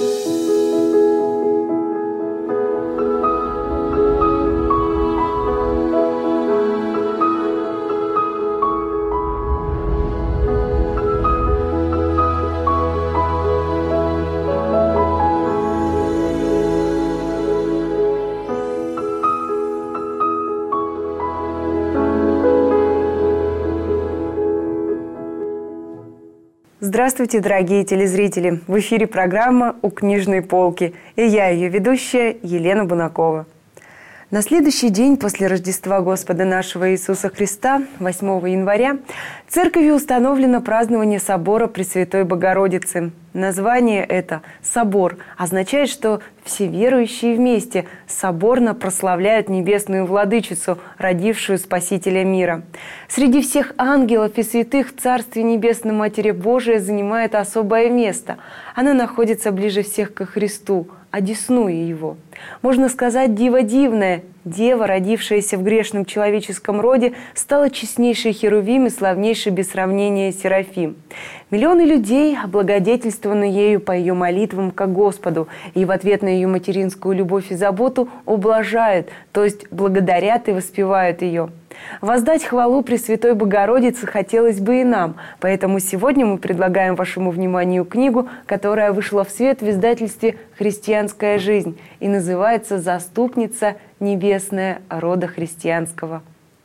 Здравствуйте, дорогие телезрители! В эфире программа «У книжной полки» и я, ее ведущая, Елена Бунакова. На следующий день после Рождества Господа нашего Иисуса Христа, 8 января, Церковью установлено празднование собора Пресвятой Богородицы. Название это «Собор» означает, что все верующие вместе соборно прославляют небесную владычицу, родившую Спасителя мира. Среди всех ангелов и святых в Царстве Небесном Матери Божия занимает особое место. Она находится ближе всех ко Христу, одесную Его. Можно сказать, диво дивное. Дева, родившаяся в грешном человеческом роде, стала честнейшей Херувим и славнейшей без сравнения Серафим. Миллионы людей облагодетельствованы ею по ее молитвам ко Господу, и в ответ на ее материнскую любовь и заботу ублажают, то есть благодарят и воспевают ее. Воздать хвалу Пресвятой Богородице хотелось бы и нам, поэтому сегодня мы предлагаем вашему вниманию книгу, которая вышла в свет в издательстве «Христианская жизнь» и называется «Заступница небесная рода христианского».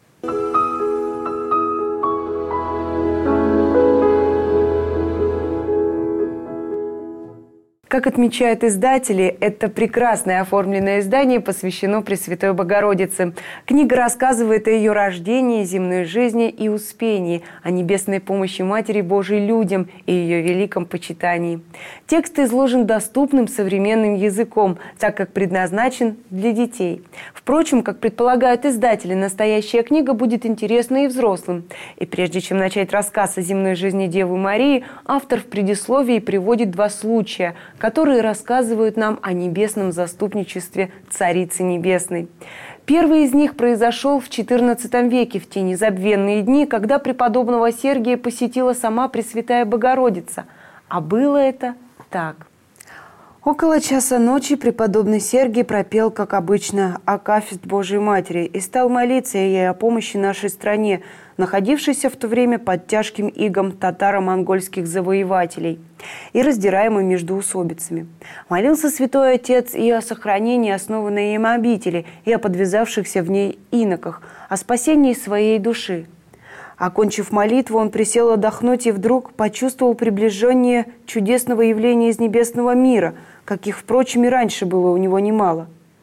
Как отмечают издатели, это прекрасное оформленное издание посвящено Пресвятой Богородице. Книга рассказывает о ее рождении, земной жизни и успении, о небесной помощи Матери Божией людям и ее великом почитании. Текст изложен доступным современным языком, так как предназначен для детей. Впрочем, как предполагают издатели, настоящая книга будет интересна и взрослым. И прежде чем начать рассказ о земной жизни Девы Марии, автор в предисловии приводит два случая, которые рассказывают нам о небесном заступничестве Царицы Небесной. Первый из них произошел в XIV веке, в те незабвенные дни, когда преподобного Сергия посетила сама Пресвятая Богородица. А было это так. Около часа ночи преподобный Сергий пропел, как обычно, акафист Божией Матери и стал молиться ей о помощи нашей стране, находившейся в то время под тяжким игом татаро-монгольских завоевателей и раздираемой междоусобицами. Молился святой отец и о сохранении основанной им обители, и о подвязавшихся в ней иноках, о спасении своей души. Окончив молитву, он присел отдохнуть и вдруг почувствовал приближение чудесного явления из небесного мира, каких, впрочем, и раньше было у него немало.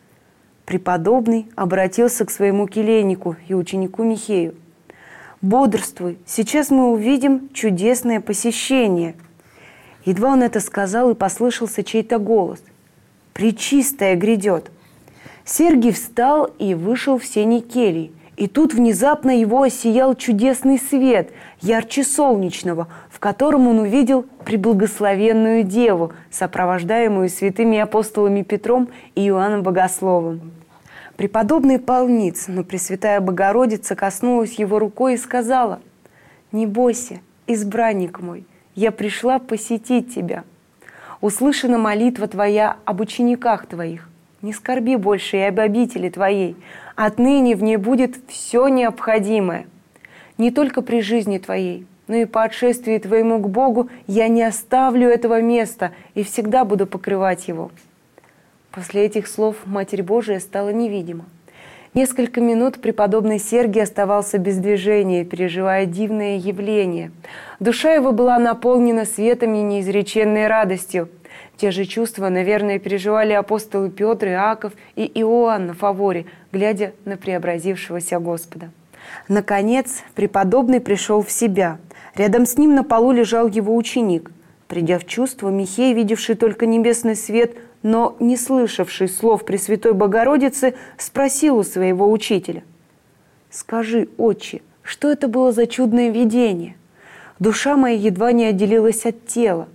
Преподобный обратился к своему келейнику и ученику Михею. «Бодрствуй, сейчас мы увидим чудесное посещение». Едва он это сказал, и послышался чей-то голос. «Пречистая грядет». Сергий встал и вышел в сени келий. И тут внезапно его осиял чудесный свет, ярче солнечного, в котором он увидел преблагословенную Деву, сопровождаемую святыми апостолами Петром и Иоанном Богословом. Преподобный пал ниц, но Пресвятая Богородица коснулась его рукой и сказала: «Не бойся, избранник мой, я пришла посетить тебя. Услышана молитва твоя об учениках твоих. Не скорби больше и об обители твоей. Отныне в ней будет все необходимое. Не только при жизни твоей, но и по отшествии твоему к Богу я не оставлю этого места и всегда буду покрывать его». После этих слов Матерь Божия стала невидима. Несколько минут преподобный Сергий оставался без движения, переживая дивное явление. Душа его была наполнена светом и неизреченной радостью. Те же чувства, наверное, переживали апостолы Петр, Иаков и Иоанн на фаворе, глядя на преобразившегося Господа. Наконец, преподобный пришел в себя. Рядом с ним на полу лежал его ученик. Придя в чувство, Михей, видевший только небесный свет, но не слышавший слов Пресвятой Богородицы, спросил у своего учителя: «Скажи, отче, что это было за чудное видение? Душа моя едва не отделилась от тела».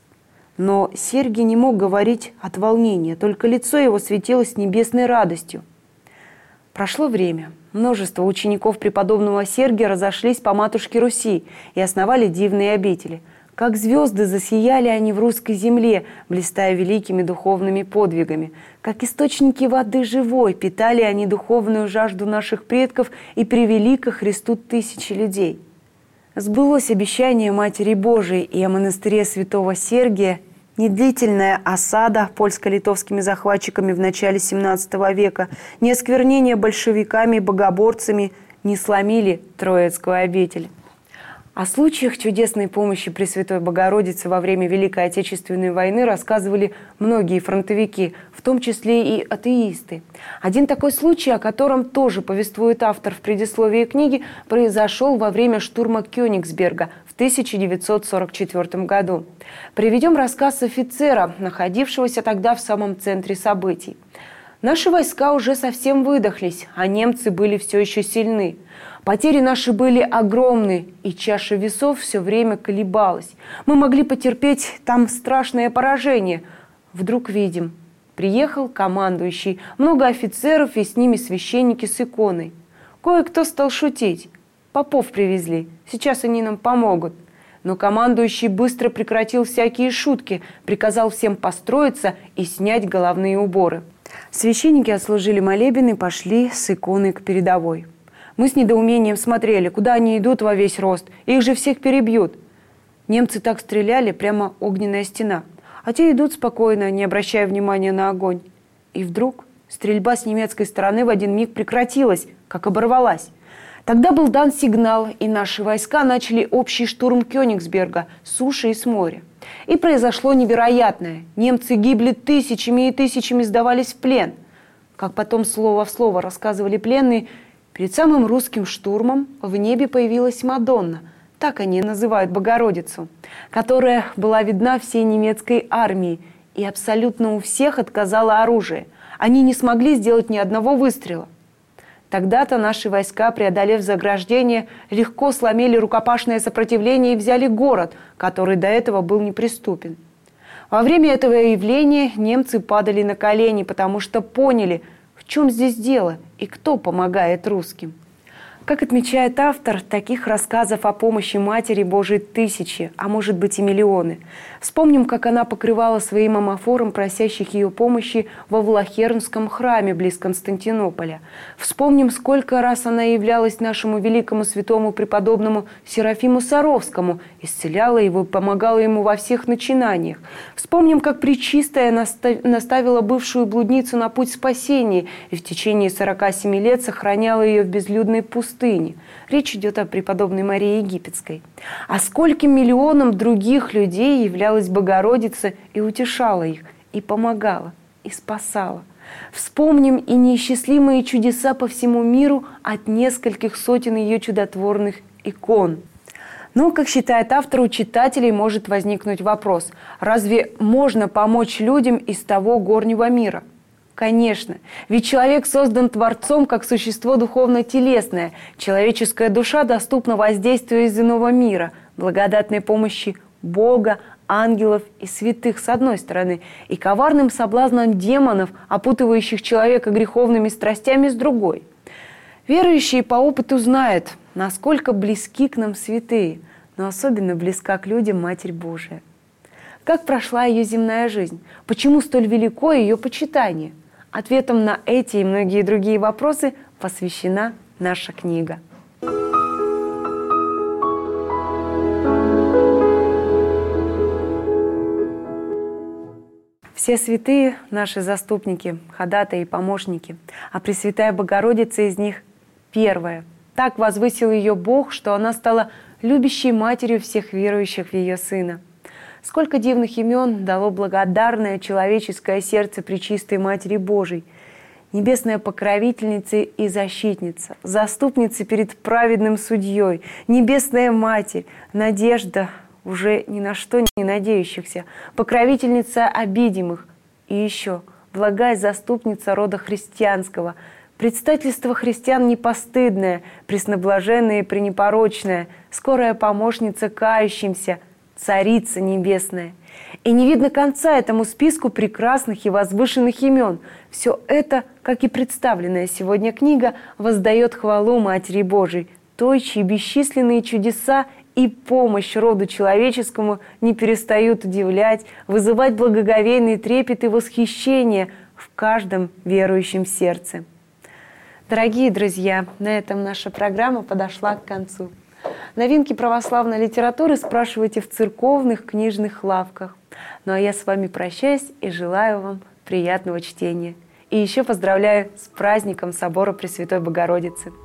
Но Сергий не мог говорить от волнения, только лицо его светилось небесной радостью. Прошло время. Множество учеников преподобного Сергия разошлись по матушке Руси и основали дивные обители. Как звезды засияли они в русской земле, блистая великими духовными подвигами. Как источники воды живой питали они духовную жажду наших предков и привели ко Христу тысячи людей. Сбылось обещание Матери Божией, и о монастыре святого Сергия недлительная осада польско-литовскими захватчиками в начале XVII века, не осквернение большевиками и богоборцами не сломили Троицкую обитель. О случаях чудесной помощи Пресвятой Богородицы во время Великой Отечественной войны рассказывали многие фронтовики, в том числе и атеисты. Один такой случай, о котором тоже повествует автор в предисловии книги, произошел во время штурма Кёнигсберга в 1944 году. Приведем рассказ офицера, находившегося тогда в самом центре событий. Наши войска уже совсем выдохлись, а немцы были все еще сильны. Потери наши были огромны, и чаша весов все время колебалась. Мы могли потерпеть там страшное поражение. Вдруг видим, приехал командующий, много офицеров и с ними священники с иконой. Кое-кто стал шутить. Попов привезли, сейчас они нам помогут. Но командующий быстро прекратил всякие шутки, приказал всем построиться и снять головные уборы. Священники отслужили молебен и пошли с иконой к передовой. Мы с недоумением смотрели, куда они идут во весь рост. Их же всех перебьют. Немцы так стреляли, прямо огненная стена. А те идут спокойно, не обращая внимания на огонь. И вдруг стрельба с немецкой стороны в один миг прекратилась, как оборвалась. Тогда был дан сигнал, и наши войска начали общий штурм Кёнигсберга с суши и с моря. И произошло невероятное. Немцы гибли тысячами и тысячами, сдавались в плен. Как потом слово в слово рассказывали пленные, перед самым русским штурмом в небе появилась Мадонна, так они называют Богородицу, которая была видна всей немецкой армии и абсолютно у всех отказала оружие. Они не смогли сделать ни одного выстрела. Тогда-то наши войска, преодолев заграждение, легко сломили рукопашное сопротивление и взяли город, который до этого был неприступен. Во время этого явления немцы падали на колени, потому что поняли, в чем здесь дело и кто помогает русским. Как отмечает автор, таких рассказов о помощи Матери Божией тысячи, а может быть и миллионы. Вспомним, как она покрывала своим амафором просящих ее помощи во Влахернском храме близ Константинополя. Вспомним, сколько раз она являлась нашему великому святому преподобному Серафиму Саровскому, исцеляла его и помогала ему во всех начинаниях. Вспомним, как Пречистая наставила бывшую блудницу на путь спасения и в течение 47 лет сохраняла ее в безлюдной пустыне. Речь идет о преподобной Марии Египетской. А скольким миллионам других людей являлась Богородица и утешала их, и помогала, и спасала. Вспомним и неисчислимые чудеса по всему миру от нескольких сотен ее чудотворных икон. Но, как считает автор, у читателей может возникнуть вопрос: разве можно помочь людям из того горнего мира? Конечно, ведь человек создан Творцом как существо духовно-телесное. Человеческая душа доступна воздействию из иного мира, благодатной помощи Бога, ангелов и святых с одной стороны, и коварным соблазнам демонов, опутывающих человека греховными страстями с другой. Верующие по опыту знают, насколько близки к нам святые, но особенно близка к людям Матерь Божия. Как прошла ее земная жизнь? Почему столь велико ее почитание? Ответом на эти и многие другие вопросы посвящена наша книга. Все святые – наши заступники, ходатаи и помощники, а Пресвятая Богородица из них первая. Так возвысил ее Бог, что она стала любящей матерью всех верующих в ее Сына. Сколько дивных имен дало благодарное человеческое сердце Пречистой Матери Божией. Небесная покровительница и защитница, заступница перед праведным судьей, Небесная Матерь, надежда уже ни на что не надеющихся, покровительница обидимых и еще благая заступница рода христианского, предстательство христиан непостыдное, пресноблаженное и пренепорочное, скорая помощница кающимся, Царица Небесная. И не видно конца этому списку прекрасных и возвышенных имен. Все это, как и представленная сегодня книга, воздает хвалу Матери Божией, той, чьи бесчисленные чудеса и помощь роду человеческому не перестают удивлять, вызывать благоговейный трепет и восхищение в каждом верующем сердце. Дорогие друзья, на этом наша программа подошла к концу. Новинки православной литературы спрашивайте в церковных книжных лавках. Ну а я с вами прощаюсь и желаю вам приятного чтения. И еще поздравляю с праздником Собора Пресвятой Богородицы.